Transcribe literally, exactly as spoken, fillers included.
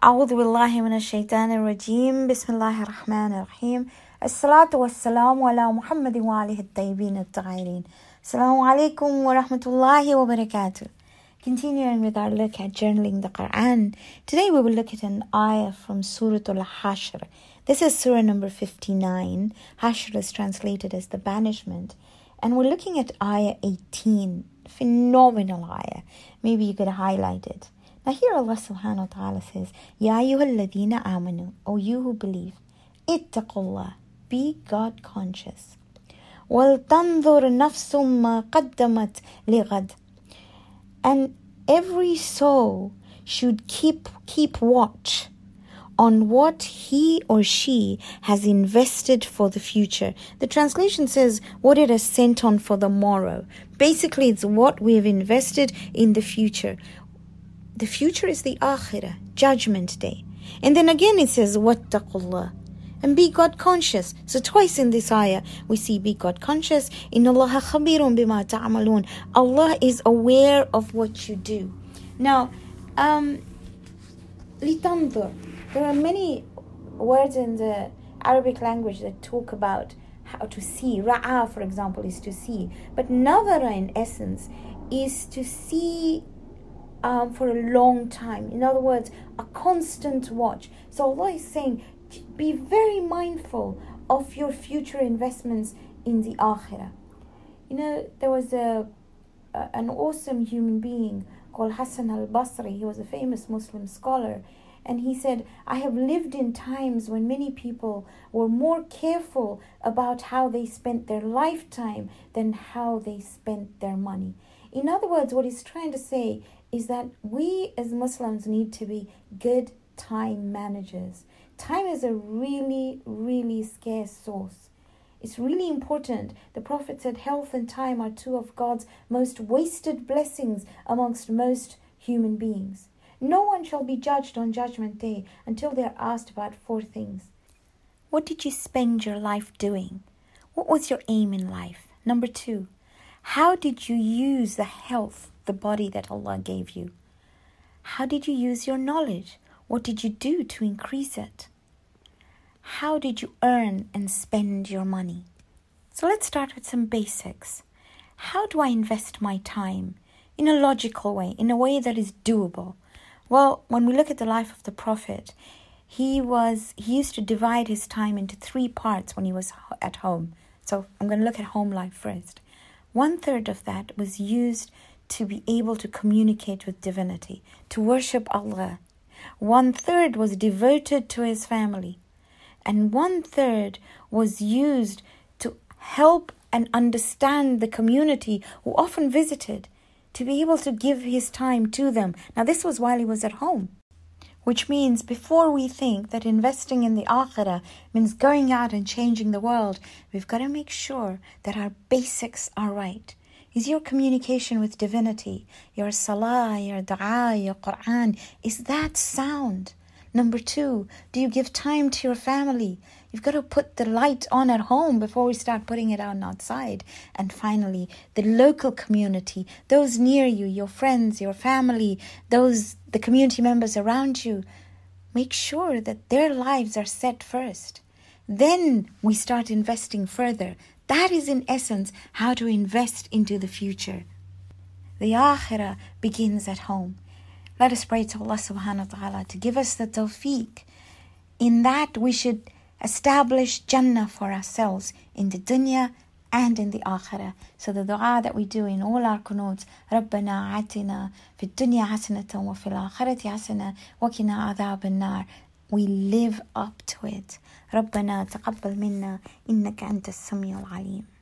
أعوذ بالله من الشيطان الرجيم بسم الله الرحمن الرحيم الصلاة والسلام على محمد وآله الطيبين الطاهرين. Assalamu alaikum wa rahmatullahi wa barakatuh. Continuing with our look at journaling the Quran, today we will look at an ayah from Surah Al-Hashr. This is Surah number fifty-nine. Hashr is translated as the banishment. And we're looking at ayah eighteen. Phenomenal ayah. Maybe you could highlight it. Now here Allah subhanahu wa ta'ala says, Ya ayyuhalladhina amanu, O you who believe, ittaqullah, be God conscious. وَلْتَنْظُرْ نَفْسٌ مَا قَدَّمَتْ لِغَدْ. And every soul should keep keep watch on what he or she has invested for the future. The translation says what it has sent on for the morrow. Basically, it's what we have invested in the future. The future is the akhirah, judgment day. And then again it says, وَاتَّقُوا and be God conscious. So twice in this ayah we see be God conscious. إِنَّ اللَّهَ خَبِيرٌ بِمَا تَعْمَلُونَ. Allah is aware of what you do. Now, um, لِتَنْظُرْ. There are many words in the Arabic language that talk about how to see. Ra'a, for example, is to see. But nazara in essence is to see um, for a long time. In other words, a constant watch. So Allah is saying, be very mindful of your future investments in the akhirah. You know, there was a, a an awesome human being called Hassan al-Basri. He was a famous Muslim scholar. And he said, I have lived in times when many people were more careful about how they spent their lifetime than how they spent their money. In other words, what he's trying to say is that we as Muslims need to be good time managers. Time is a really, really scarce source. It's really important. The Prophet said health and time are two of God's most wasted blessings amongst most human beings. No one shall be judged on Judgment Day until they are asked about four things. What did you spend your life doing? What was your aim in life? Number two, how did you use the health, the body that Allah gave you? How did you use your knowledge? What did you do to increase it? How did you earn and spend your money? So let's start with some basics. How do I invest my time in a logical way, in a way that is doable? Well, when we look at the life of the Prophet, he was he used to divide his time into three parts when he was at home. So I'm going to look at home life first. One third of that was used to be able to communicate with divinity, to worship Allah. One third was devoted to his family. And one third was used to help and understand the community who often visited, to be able to give his time to them. Now this was while he was at home. Which means before we think that investing in the akhirah means going out and changing the world, we've got to make sure that our basics are right. Is your communication with divinity, your salah, your dua, your Quran, is that sound? Number two, do you give time to your family? You've got to put the light on at home before we start putting it on outside. And finally, the local community, those near you, your friends, your family, those the community members around you, make sure that their lives are set first. Then we start investing further. That is in essence how to invest into the future. The akhirah begins at home. Let us pray to Allah subhanahu wa ta'ala to give us the tawfiq. In that we should establish Jannah for ourselves in the dunya and in the akhirah. So the dua that we do in all our kunuts, رَبَّنَا عَتِنَا فِي الدُّنْيَا حَسَنَةً وَفِي الْآخِرَةِ حَسَنَةً وَقِنَا عَذَابَ النَّارِ. We live up to it. رَبَّنَا تَقَبَّلْ مِنَّا إِنَّكَ أَنْتَ السَّمِيعُ الْعَلِيمُ.